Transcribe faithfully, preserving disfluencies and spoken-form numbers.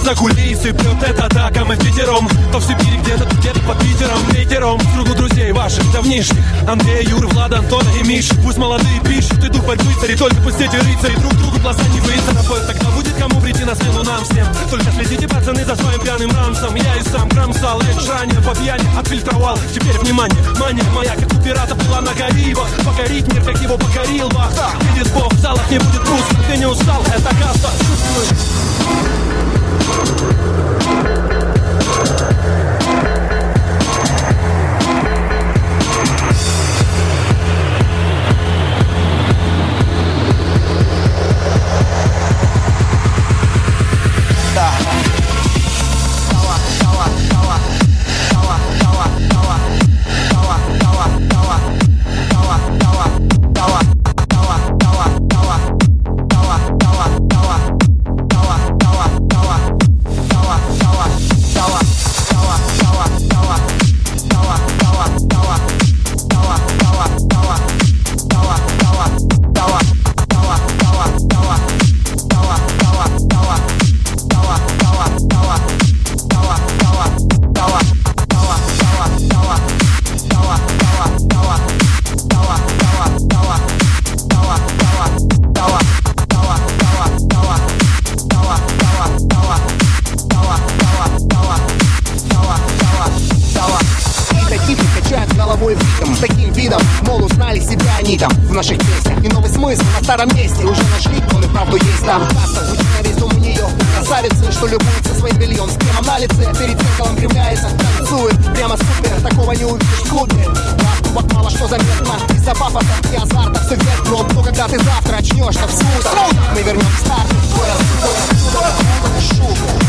за кулисы прет эта атака. Мы пятером, то в Сибири где-то, где-то под Питером. Ветером в кругу друзей ваших давнишних: Андрея, Юры, Влада, Антона и Миши. Пусть молодые пишут, иду борьбы цари, только пусть эти рыцари друг другу глаза не выцарапают. Тогда будет кому прийти на сцену нам всем. Только следите, пацаны, за своим пьяным рамсом. Я и сам кромсал, речь ранее по пьяни отфильтровал. Теперь внимание, мания моя, как у пирата, была на Карибах. Покорить мир, как его покорил Бахта. Видит Бог, в залах не будет пусто. Ты не устал, это каста, чувствуешь? С таким видом, мол, узнали себя они там в наших песнях. И новый смысл на старом месте уже нашли, он и правду есть там. Каста звучит на весь дом у нее. Красавицы, что любуется своим бельем. С кремом на лице, перед зеркалом кривляется, танцует. Прямо супер, такого не увидишь в клубе. Рафтубок мало что заметно. Из-за пафоса и азарта все вверх дном. Но когда ты завтра очнешься в смута, мы вернем старт. Твой раз, твой раз, шубу.